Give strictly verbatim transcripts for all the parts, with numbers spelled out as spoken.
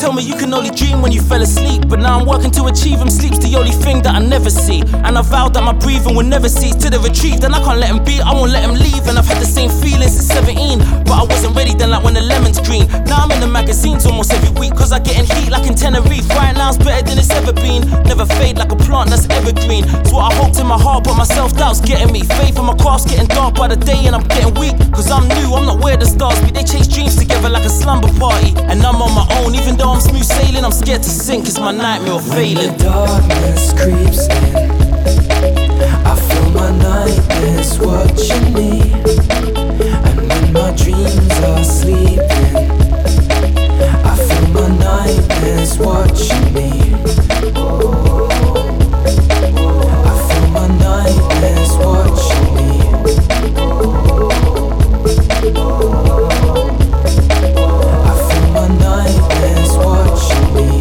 tell me you can only dream when you fell asleep, but now I'm working to achieve them. Sleep's the only thing that I never see, and I vowed that my breathing will never cease till they're retrieved. And I can't let him be, I won't let him leave. And I've had the same feelings since seventeen, but I wasn't ready then, like when the lemon's green. Now I'm in the magazines almost every week, cause I get in heat like in Tenerife. Right now it's better than it's ever been. Never fade like a plant that's evergreen. It's what I hoped in my heart, but my self-doubt's getting me. Faith in my craft's getting dark by the day, and I'm getting weak, cause I'm new, I'm not where the stars be. They chase dreams together like a slumber party, and I'm on my own. Even though I'm smooth sailing, I'm scared to sink, it's my nightmare of failing. When the darkness creeps in, I feel my nightmares watching me. And when my dreams are sleeping, I feel my nightmares watching me. Oh, I feel my nightmares watching me. Oh, I feel my nightmares watching me.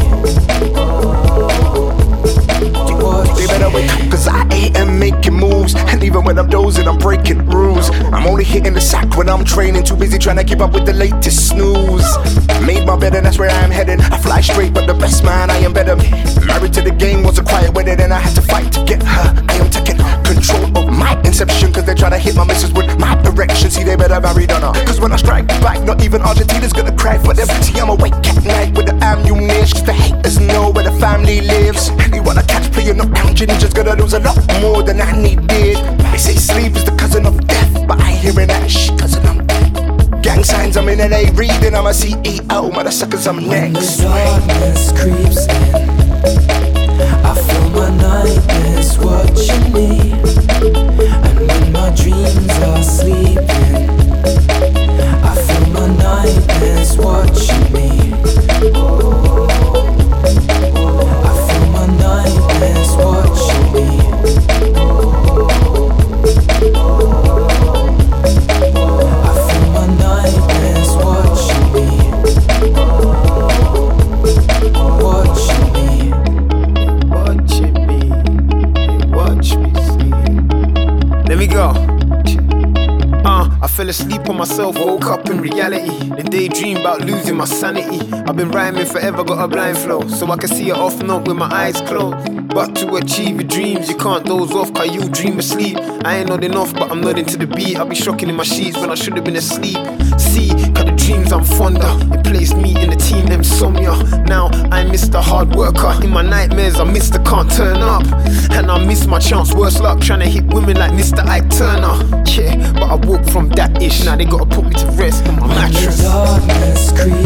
They better wake up, cause I ain't making moves. And even when I'm dozing, I'm breaking rules. I'm only hitting the sack when I'm training. Too busy trying to keep up with the latest snooze. Made my bed and that's where I am heading. I fly straight, but the best man, I am better. Married to the game, was a quiet wedding, and I had to fight to get her. I am taking control of my inception, cause they're trying to hit my missus with my erection. See, they better marry on her, cause when I strike back, not even Argentina's gonna cry for them. See, I'm awake at night with the ammunition. The haters know where the family lives. Anyone I catch playing up counting, just gonna lose a lot more than I needed. They say sleep is the cousin of death, but I ain't hearing that shit, cousin I'm dead. Gang signs, I'm in L A reading, I'm a C E O, mother suckers, I'm next. When the darkness creeps in, I feel my nightmares watching me. And when my dreams are sleeping, I feel my nightmares watching me. Oh, I feel my nightmares watching me. Oh, I feel my nightmares watching me. Watching me. Watching me. Watch me see. Let me go. Uh, I fell asleep on myself, woke up in reality. Then daydream about losing my sanity. I've been rhyming forever, got a blind flow, so I can see it off note with my eyes closed. But to achieve your dreams, you can't doze off, cause you dream asleep. I ain't nodding off, but I'm nodding to the beat. I'll be shocking in my sheets when I should have been asleep. See, cause the dreams I'm fonder, it placed me in the team insomnia. Now I'm Mister Hard Worker. In my nightmares, I'm Mister Can't Turn Up. And I miss my chance, worse luck, trying to hit women like Mister Ike Turner. Yeah, but I woke from that ish, now they gotta put me to rest on my mattress. When the darkness creeps